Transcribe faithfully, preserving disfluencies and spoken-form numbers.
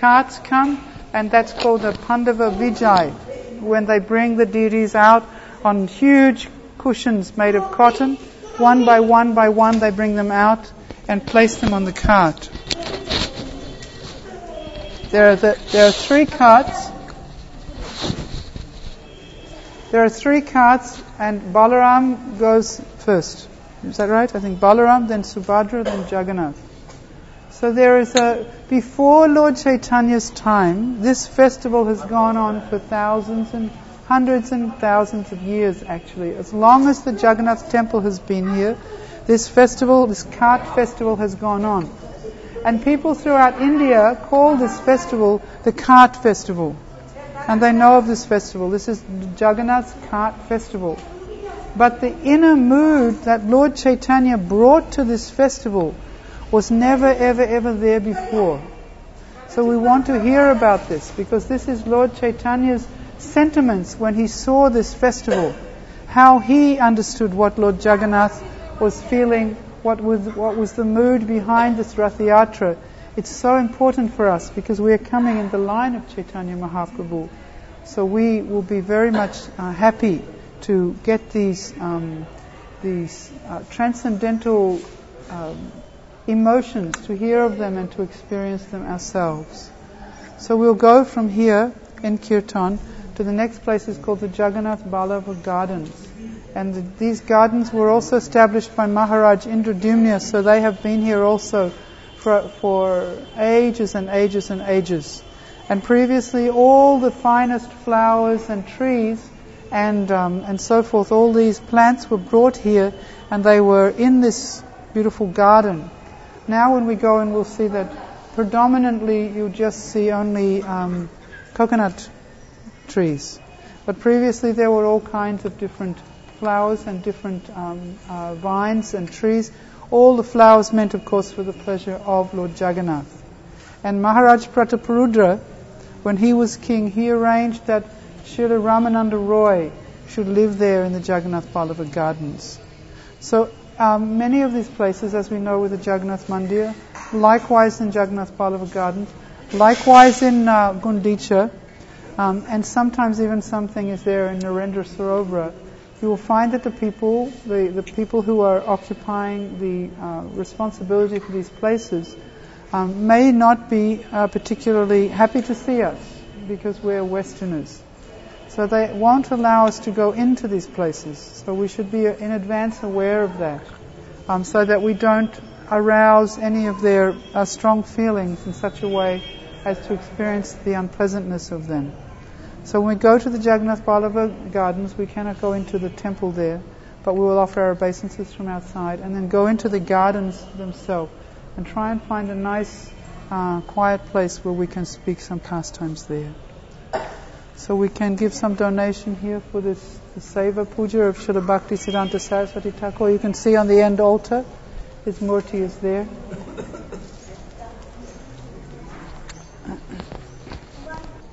carts come, and that's called the Pandava Vijay, when they bring the deities out on huge cushions made of cotton. One by one by one they bring them out and place them on the cart. There are, the, there are three carts. There are three carts, and Balaram goes first. Is that right? I think Balaram, then Subhadra, then Jagannath. So there is a, before Lord Chaitanya's time, this festival has gone on for thousands and hundreds and thousands of years actually. As long as the Jagannath temple has been here, this festival, this cart festival has gone on. And people throughout India call this festival the Cart Festival. And they know of this festival. This is Jagannath's Cart Festival. But the inner mood that Lord Chaitanya brought to this festival was never, ever, ever there before. So we want to hear about this, because this is Lord Chaitanya's sentiments when he saw this festival. How he understood what Lord Jagannath was feeling, what was, what was the mood behind this Rath Yatra. It's so important for us because we are coming in the line of Chaitanya Mahaprabhu. So we will be very much uh, happy to get these um, these uh, transcendental um, emotions, to hear of them and to experience them ourselves. So we'll go from here in Kirtan to the next place is called the Jagannath Ballabha Gardens. And the, these gardens were also established by Maharaj Indradyumna, so they have been here also for, for ages and ages and ages. And previously all the finest flowers and trees and um, and so forth, all these plants were brought here and they were in this beautiful garden. Now when we go in, we'll see that predominantly you just see only um, coconut trees. But previously there were all kinds of different flowers and different um, uh, vines and trees. All the flowers meant, of course, for the pleasure of Lord Jagannath. And Maharaj Prataparudra, when he was king, he arranged that Srila Ramananda Roy should live there in the Jagannath Ballabha Gardens. So um, many of these places, as we know with the Jagannath Mandir, likewise in Jagannath Ballabha Gardens, likewise in uh, Gundicha, um, and sometimes even something is there in Narendra Sarovara. You will find that the people, the, the people who are occupying the uh, responsibility for these places um, may not be uh, particularly happy to see us because we're Westerners. So they won't allow us to go into these places. So we should be in advance aware of that, um, so that we don't arouse any of their uh, strong feelings in such a way as to experience the unpleasantness of them. So when we go to the Jagannath Ballabha Gardens, we cannot go into the temple there, but we will offer our obeisances from outside and then go into the gardens themselves and try and find a nice, uh, quiet place where we can speak some pastimes there. So we can give some donation here for this the Seva Puja of Srila Bhakti Siddhanta Saraswati Thakur. You can see on the end altar, his murti is there.